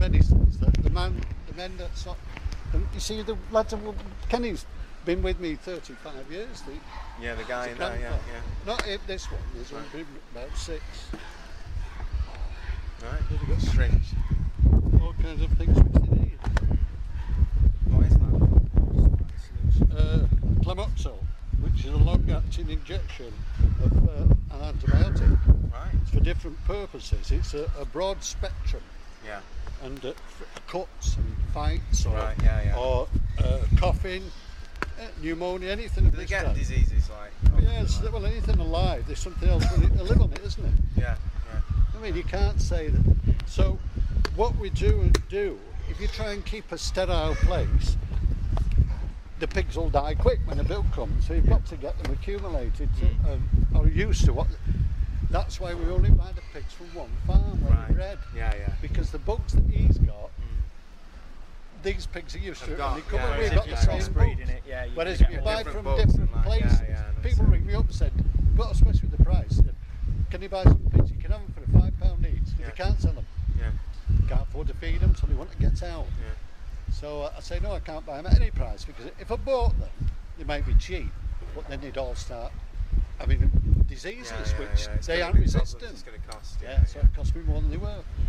renaissance. The men that sort. You see, the lads of Kenny's been with me 35 years. The guy in there, yeah. Not this one. There's only been about 6. Right. They've got strings. all kinds of things which they need. What is that? Clamoxol, which is a long-acting injection of an antibiotic. Right. It's for different purposes. It's a broad spectrum. Yeah. And cuts and fights or, Right, yeah. or coughing, pneumonia, anything of Do they this get kind. diseases like? Yes, well, anything alive, there's something else with it to live on it, isn't it? Yeah. I mean, you can't say that. So, what we do, if you try and keep a sterile place, the pigs will die quick when the bill comes. So you've got to get them accumulated or used to what. That's why we only buy the pigs from one farm where they're bred. Yeah. Because the bugs that he's got, these pigs are used to it. And they come and we've got the same bugs. Whereas if you buy from different places, people ring me up and said, "Got a special with the price. Can you buy some pigs? You can have them for £5 each. But you can't sell them. Can't afford to feed them, so they want to get out." So I say, no, I can't buy them at any price, because if I bought them, they might be cheap, but then they'd all start having diseases which they aren't resistant. It's going to cost. So it cost me more than they were.